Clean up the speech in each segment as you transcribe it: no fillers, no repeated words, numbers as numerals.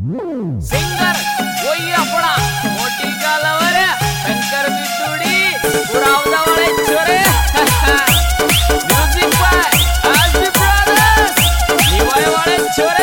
Singer वही अपना मोटी का लवर शंकर बिटूड़ी पुरावदा वाले छोरे म्यूजिक बाय आरजी ब्रदर्स निवाय वाले छोरे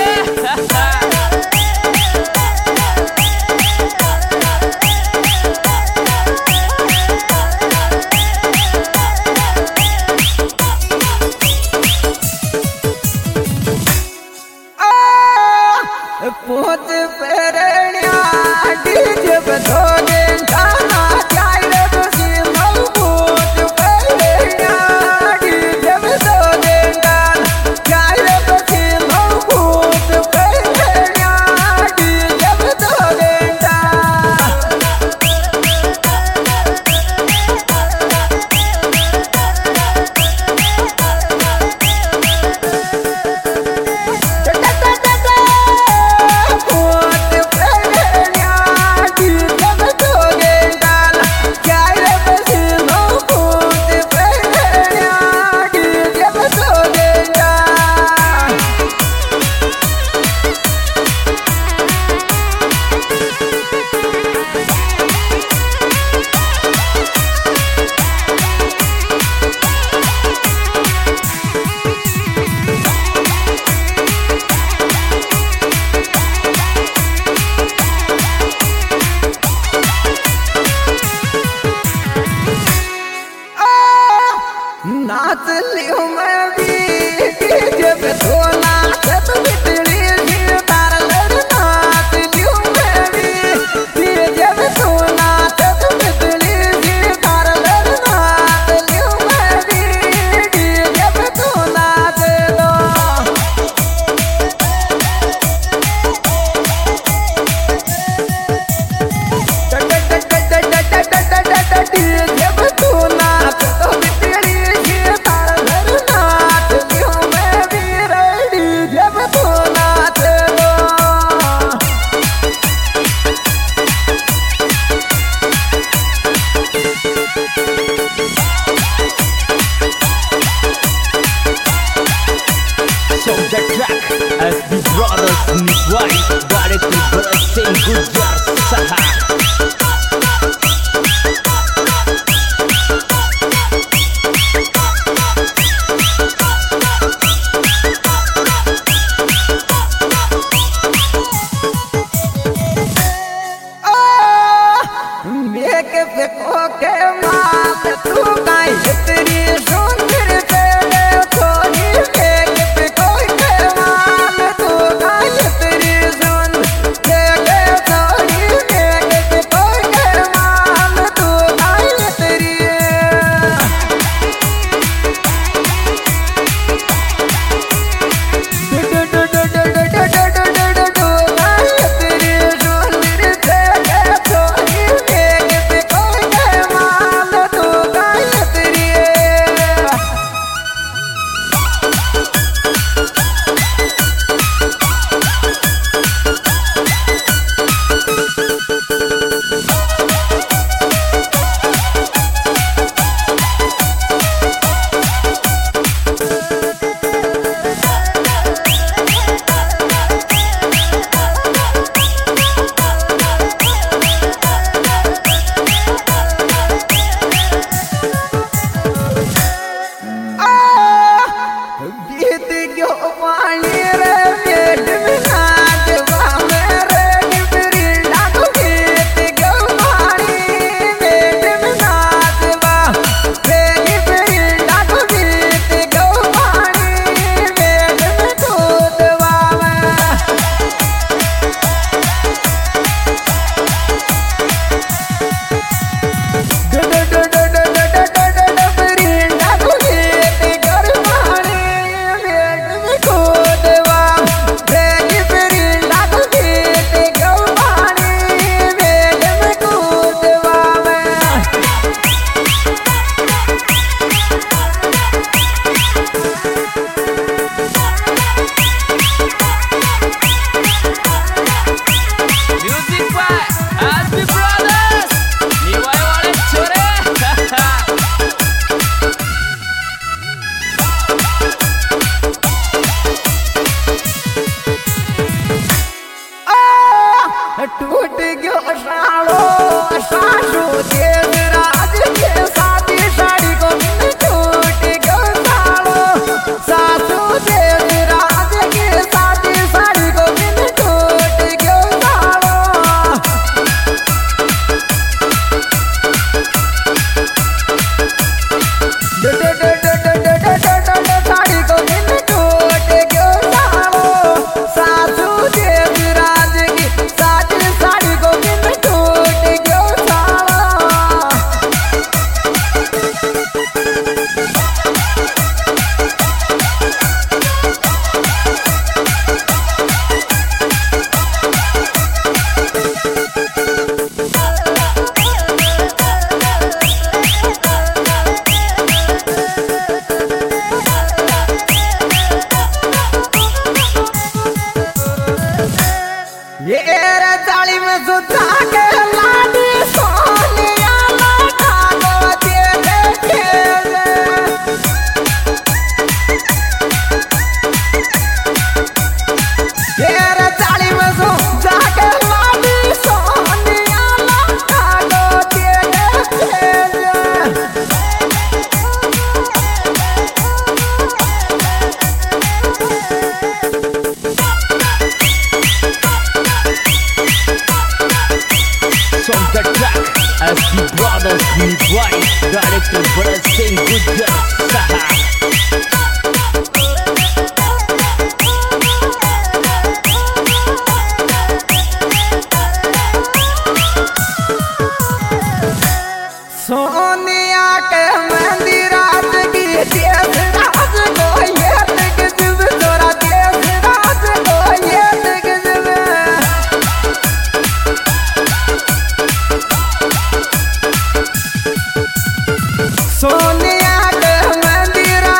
पोत पेरण्या डीजे बधोगे गाना चाय रे बसी मौत पेरण्या डीजे बधोगे गाना चाय रे बसी मौत पेरण्या डीजे बधोगे टूट गयो सालो सासू देवराज के शादी साड़ी को टूट गयो सालो सासू देवराज के शादी साड़ी को टूट गयो सालो साड़ी को टूट गयो सालो सासू देवराज की शादी साड़ी को टूट गयो सालो ये रे ताली में सुता के लाडी सोनिया लगा दो तेरे खेले ये रे ताली में सुता के लाडी सोनिया लगा दो तेरे खेले From the track as the brothers need wife, director Bharat Singh Gujjar Saha. Sonia के मेहंदी रात की देश राज को ये तक जुब तोरा देश राज को ये तक जुब सोनिया के मेहंदी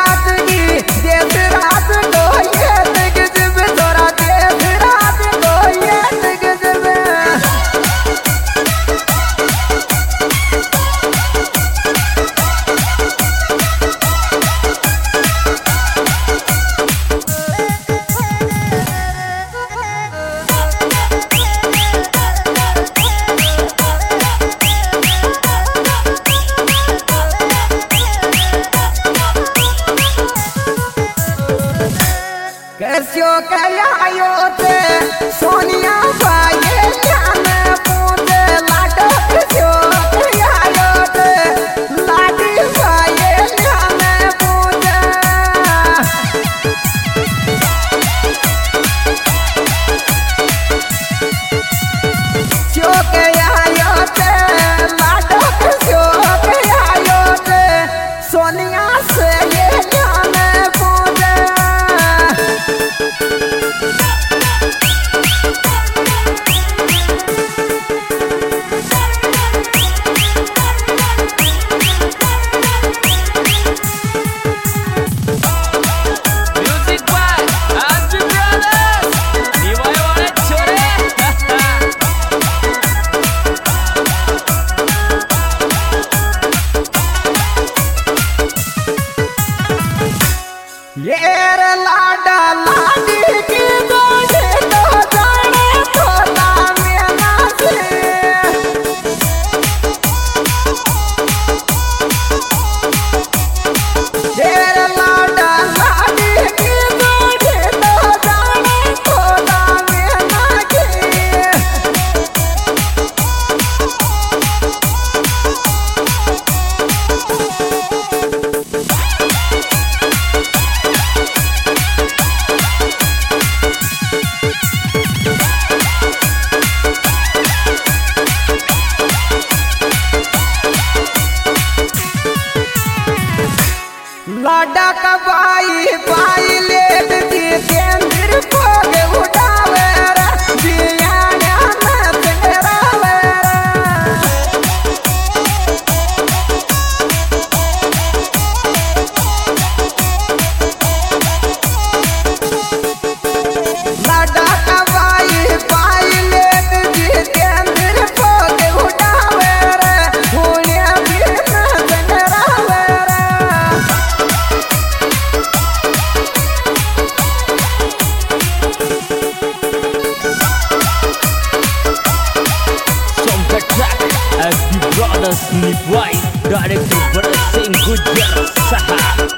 पाड़े गुब्बर सिंह गुजर साहब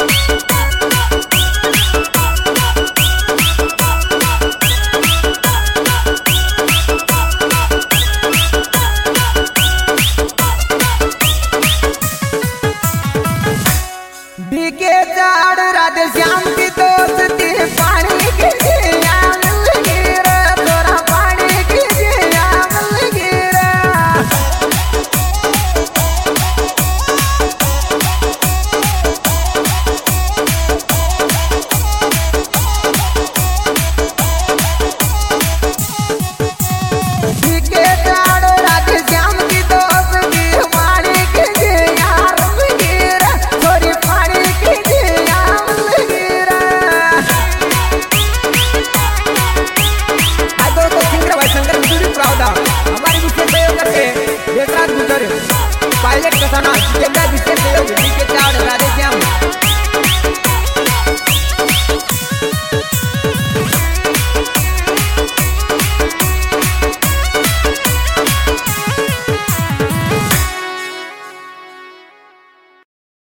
बीके चाड़ राधे श्याम की दोस्ती पानी की जिया मिल गिरा तोरा पानी की जिया मिल गिरा बीके चाड़ राधे श्याम की दोस्ती पानी की जिया मिल गिरा तोरी पानी की जिया मिल गिरा आज दोस्तों सिंगर भाई शंकर बिजुली प्रावदा हमारे विशेष सहयोग करके देशराज गुजर पायलट कसाना जितेंद्र विशेष सहयोग बीके चाड़ राधे श्याम